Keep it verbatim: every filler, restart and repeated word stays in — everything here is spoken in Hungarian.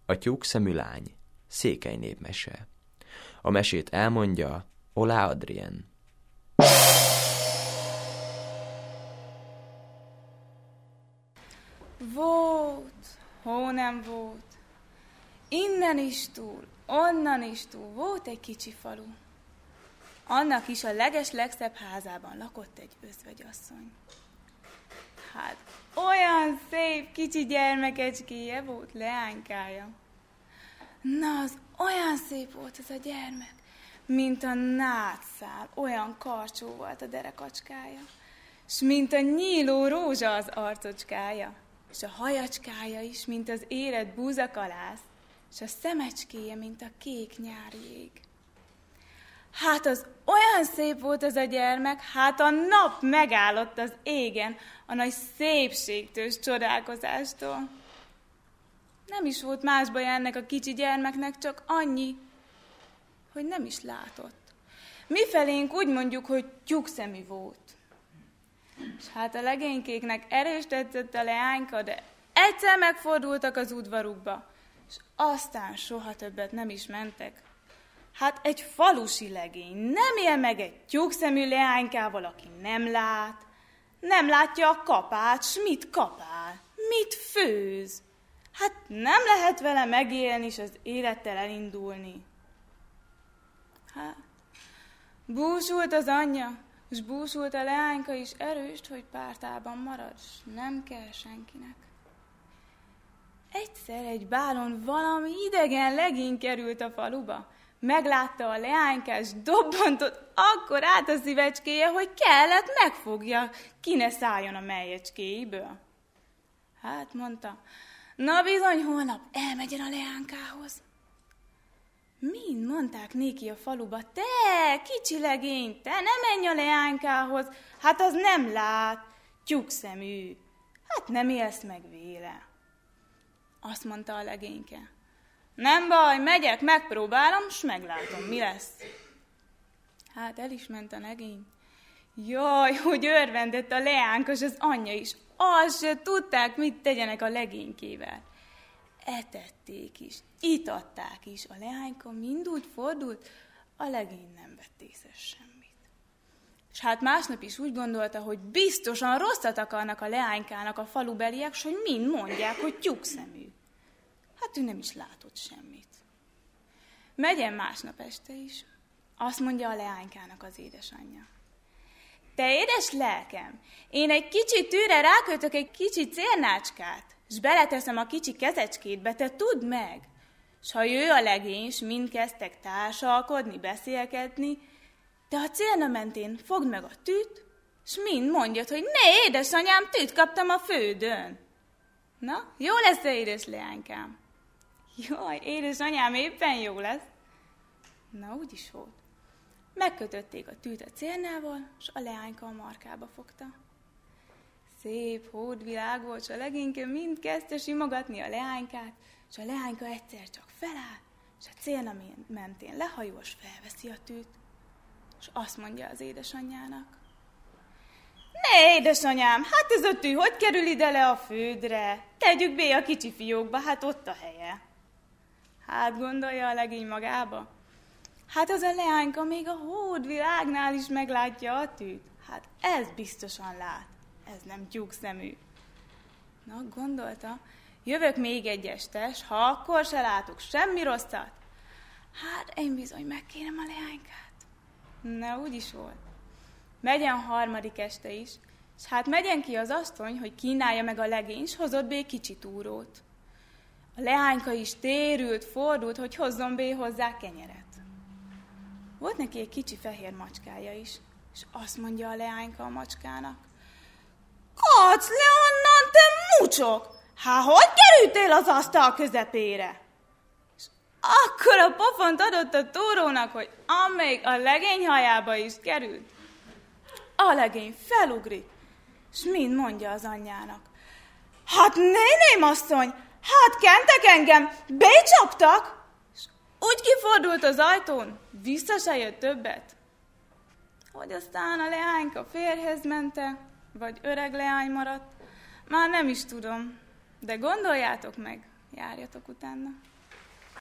A tyúkszemű lány, székely népmese. A mesét elmondja Olá Adrien. Volt, hó nem volt. Innen is túl, onnan is túl volt egy kicsi falu. Annak is a leges-legszebb házában lakott egy özvegyasszony. Hát, olyan szép kicsi gyermekecskéje volt, leánykája. Na, az olyan szép volt az a gyermek, mint a nátszál, olyan karcsú volt a derekacskája, s mint a nyíló rózsa az arcocskája, és a hajacskája is, mint az érett búzakalász, s a szemecskéje, mint a kék nyári jég. Hát az olyan szép volt az a gyermek, hát a nap megállott az égen a nagy szépségtől s csodálkozástól. Nem is volt más baj ennek a kicsi gyermeknek, csak annyi, hogy nem is látott. Mifelénk úgy mondjuk, hogy tyúkszemű volt. És hát a legénykéknek erős tetszett a leányka, de egyszer megfordultak az udvarukba, és aztán soha többet nem is mentek. Hát egy falusi legény nem él meg egy tyúkszemű leánykával, aki nem lát, nem látja a kapát, s mit kapál, mit főz. Hát nem lehet vele megélni, és az élettel elindulni. Hát, búsult az anyja, és búsult a leányka is erőst, hogy pártában marad, s nem kell senkinek. Egyszer egy bálon valami idegen legény került a faluba, meglátta a leánykát, és dobbantott akkor át a szívecskéje, hogy kellett megfogja, ki ne szálljon a melyecskéiből. Hát mondta, na bizony, holnap elmegyen a leánkához. Mind mondták néki a faluba, te, kicsi legény, te ne menj a leánykához, hát az nem lát, tyúkszemű, hát nem élsz meg véle. Azt mondta a legényke, nem baj, megyek, megpróbálom, s meglátom, mi lesz. Hát el is ment a legény. Jaj, hogy örvendett a leánka, és az anyja is. Azt se tudták, mit tegyenek a legénykével. Etették is, itatták is. A leányka mind úgy fordult, a legény nem vett észre semmit. És hát másnap is úgy gondolta, hogy biztosan rosszat akarnak a leánykának a falubeliek, s hogy mind mondják, hogy tyúkszemű. Hát ő nem is látott semmit. Megyen másnap este is. Azt mondja a leánykának az édesanyja. Te édes lelkem, én egy kicsi tűre rákötök egy kicsi cérnácskát, s beleteszem a kicsi kezecskétbe, te tudd meg. S ha jő a legény, s mind kezdtek társalkodni, beszélgetni, te a cérna mentén fogd meg a tűt, s mind mondjad, hogy ne, édesanyám, tűt kaptam a földön. Na, jó lesz-e, édes leánykám? Jaj, édesanyám, éppen jó lesz. Na, úgy is volt. Megkötötték a tűt a cérnával, s a leányka a markába fogta. Szép hódvilág volt, s a legényke mind kezdte simogatni a leánykát, s a leányka egyszer csak feláll, és a cérna mentén lehajol, s felveszi a tűt, és azt mondja az édesanyjának. Ne, édesanyám, hát ez a tű, hogy kerül ide le a földre? Tegyük be a kicsi fiókba, hát ott a helye. Hát gondolja a legény magába. Hát az a leányka még a hódvilágnál is meglátja a tűt. Hát ez biztosan lát, ez nem tyúkszemű. Na, gondolta, jövök még egy este, s ha akkor se látok semmi rosszat, hát én bizony megkérem a leánykát. Na, úgy is volt. Megyen harmadik este is, s hát megyen ki az asszony, hogy kínálja meg a legény, s hozott bé kicsi túrót. A leányka is térült, fordult, hogy hozzon bé hozzá kenyeret. Volt neki egy kicsi fehér macskája is, és azt mondja a leányka a macskának. Kac le onnan, te mucsok! Há, hogy kerültél az asztal közepére? És akkor a pofont adott a túrónak, hogy amíg a legény hajába is került. A legény felugrik, és mind mondja az anyjának. Hát néném asszony, hát kentek engem, becsaptak? És úgy kifordult az ajtón, vissza se jött többet. Hogy aztán a leányka férjhez mente, vagy öreg leány maradt, már nem is tudom. De gondoljátok meg, járjatok utána.